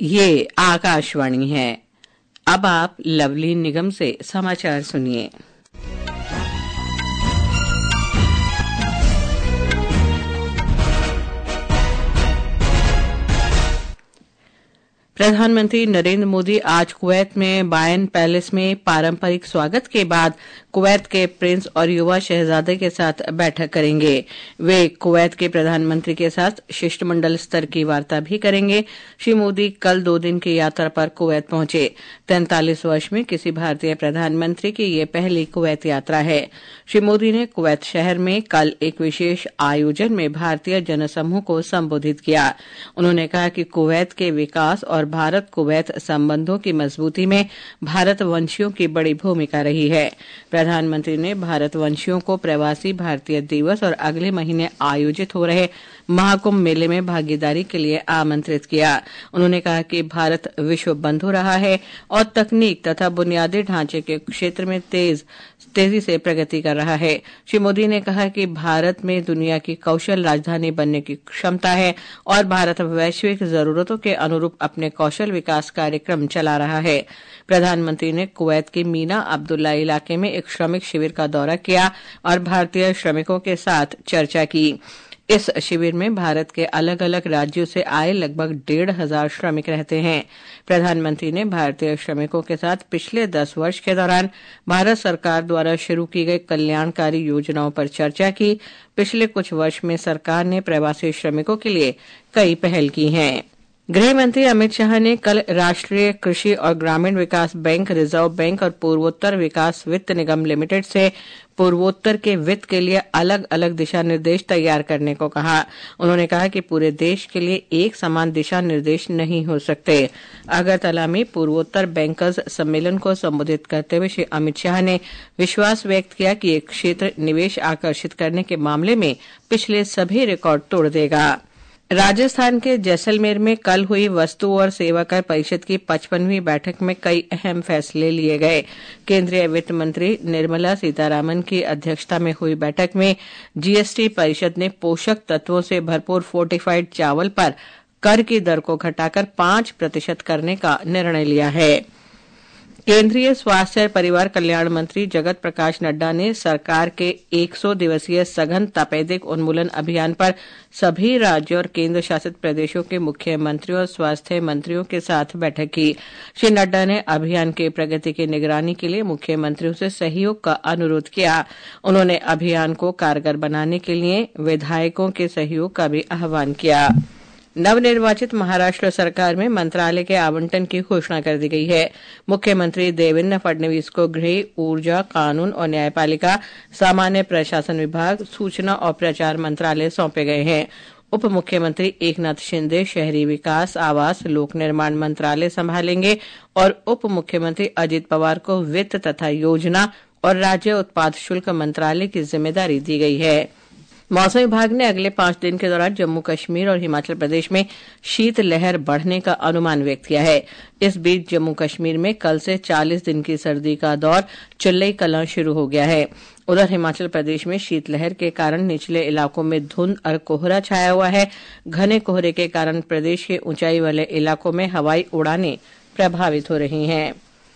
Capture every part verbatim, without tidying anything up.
ये आकाशवाणी है। अब आप लवली निगम से समाचार सुनिए। प्रधानमंत्री नरेंद्र मोदी आज कुवैत में बायन पैलेस में पारंपरिक स्वागत के बाद कुवैत के प्रिंस और युवा शहजादे के साथ बैठक करेंगे। वे कुवैत के प्रधानमंत्री के साथ शिष्टमंडल स्तर की वार्ता भी करेंगे। श्री मोदी कल दो दिन की यात्रा पर कुवैत पहुंचे। तैंतालीस वर्ष में किसी भारतीय प्रधानमंत्री की ये पहली कुवैत यात्रा है। श्री मोदी ने कुवैत शहर में कल एक विशेष आयोजन में भारतीय जनसमूह को संबोधित किया। उन्होंने कहा कि कुवैत के विकास और भारत कुवैत संबंधों की मजबूती में भारतवंशियों की बड़ी भूमिका रही है। प्रधानमंत्री ने भारतवंशियों को प्रवासी भारतीय दिवस और अगले महीने आयोजित हो रहे महाकुंभ मेले में भागीदारी के लिए आमंत्रित किया। उन्होंने कहा कि भारत विश्व बंधु रहा है और तकनीक तथा बुनियादी ढांचे के क्षेत्र में तेज तेजी से प्रगति कर रहा है। श्री मोदी ने कहा कि भारत में दुनिया की कौशल राजधानी बनने की क्षमता है और भारत वैश्विक जरूरतों के अनुरूप अपने कौशल विकास कार्यक्रम चला रहा है। प्रधानमंत्री ने कुवैत के मीना अब्दुल्ला इलाके में एक श्रमिक शिविर का दौरा किया और भारतीय श्रमिकों के साथ चर्चा की। इस शिविर में भारत के अलग अलग राज्यों से आए लगभग डेढ़ हजार श्रमिक रहते हैं। प्रधानमंत्री ने भारतीय श्रमिकों के साथ पिछले दस वर्ष के दौरान भारत सरकार द्वारा शुरू की गई कल्याणकारी योजनाओं पर चर्चा की। पिछले कुछ वर्ष में सरकार ने प्रवासी श्रमिकों के लिए कई पहल की हैं। गृह मंत्री अमित शाह ने कल राष्ट्रीय कृषि और ग्रामीण विकास बैंक, रिजर्व बैंक और पूर्वोत्तर विकास वित्त निगम लिमिटेड से पूर्वोत्तर के वित्त के लिए अलग अलग दिशा निर्देश तैयार करने को कहा। उन्होंने कहा कि पूरे देश के लिए एक समान दिशा निर्देश नहीं हो सकते। अगरतला में पूर्वोत्तर बैंकर्स सम्मेलन को संबोधित करते हुए श्री अमित शाह ने विश्वास व्यक्त किया कि ये क्षेत्र निवेश आकर्षित करने के मामले में पिछले सभी रिकॉर्ड तोड़ देगा। राजस्थान के जैसलमेर में कल हुई वस्तु और सेवा कर परिषद की पचपनवीं बैठक में कई अहम फैसले लिए गए। केंद्रीय वित्त मंत्री निर्मला सीतारामन की अध्यक्षता में हुई बैठक में जीएसटी परिषद ने पोषक तत्वों से भरपूर फोर्टिफाइड चावल पर कर की दर को घटाकर पांच प्रतिशत करने का निर्णय लिया है। केंद्रीय स्वास्थ्य और परिवार कल्याण मंत्री जगत प्रकाश नड्डा ने सरकार के सौ दिवसीय सघन तपेदिक उन्मूलन अभियान पर सभी राज्यों और केंद्र शासित प्रदेशों के मुख्यमंत्रियों और स्वास्थ्य मंत्रियों के साथ बैठक की। श्री नड्डा ने अभियान की प्रगति की निगरानी के लिए मुख्यमंत्रियों से सहयोग का अनुरोध किया। उन्होंने अभियान को कारगर बनाने के लिए विधायकों के सहयोग का भी आह्वान किया। नवनिर्वाचित महाराष्ट्र सरकार में मंत्रालय के आवंटन की घोषणा कर दी गई है। मुख्यमंत्री देवेंद्र फडणवीस को गृह, ऊर्जा, कानून और न्यायपालिका, सामान्य प्रशासन विभाग, सूचना और प्रचार मंत्रालय सौंपे गए हैं। उप मुख्यमंत्री एकनाथ शिंदे शहरी विकास, आवास, लोक निर्माण मंत्रालय संभालेंगे और उप मुख्यमंत्री अजित पवार को वित्त तथा योजना और राज्य उत्पाद शुल्क मंत्रालय की जिम्मेदारी दी गई है। मौसम विभाग ने अगले पांच दिन के दौरान जम्मू कश्मीर और हिमाचल प्रदेश में शीतलहर बढ़ने का अनुमान व्यक्त किया है। इस बीच जम्मू कश्मीर में कल से चालीस दिन की सर्दी का दौर चिल्लई कलां शुरू हो गया है। उधर हिमाचल प्रदेश में शीतलहर के कारण निचले इलाकों में धुंध और कोहरा छाया हुआ है। घने कोहरे के कारण प्रदेश के ऊंचाई वाले इलाकों में हवाई उड़ानें प्रभावित हो रही हैं।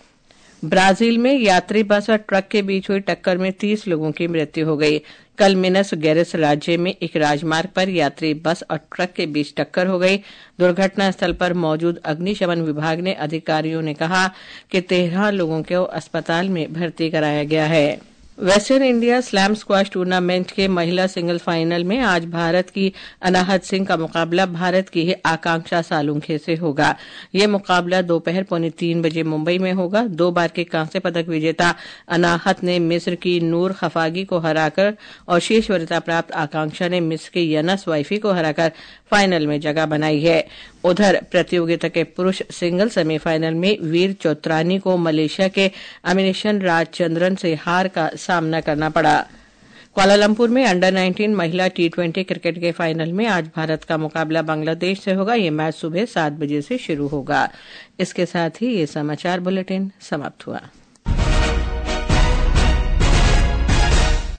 ब्राजील में यात्री बस और ट्रक के बीच हुई टक्कर में तीस लोगों की मृत्यु हो गई। कल मिनस गेरेस राज्य में एक राजमार्ग पर यात्री बस और ट्रक के बीच टक्कर हो गई। दुर्घटना स्थल पर मौजूद अग्निशमन विभाग ने अधिकारियों ने कहा कि तेरह लोगों को अस्पताल में भर्ती कराया गया है। Western India slam squash tournament के महिला सिंगल फाइनल में आज भारत की अनाहत सिंह का मुकाबला भारत की ही आकांक्षा सालुंखे से होगा। यह मुकाबला दोपहर पौने तीन बजे मुंबई में होगा। दो बार के कांस्य पदक विजेता अनाहत ने मिस्र की नूर खफागी को हराकर और शीर्ष वरीयता प्राप्त आकांक्षा ने मिस्र की यनस वाइफी को हराकर फाइनल में जगह बनाई है। उधर प्रतियोगिता के पुरुष सिंगल सेमीफाइनल में वीर चौत्रानी को मलेशिया के अमिनेशन राजचंद्रन से हार का सामना करना पड़ा। कुआलालंपुर में अंडर नाइनटीन महिला टी ट्वेंटी क्रिकेट के फाइनल में आज भारत का मुकाबला बांग्लादेश से होगा। ये मैच सुबह सात बजे से शुरू होगा। इसके साथ ही ये समाचार बुलेटिन समाप्त हुआ।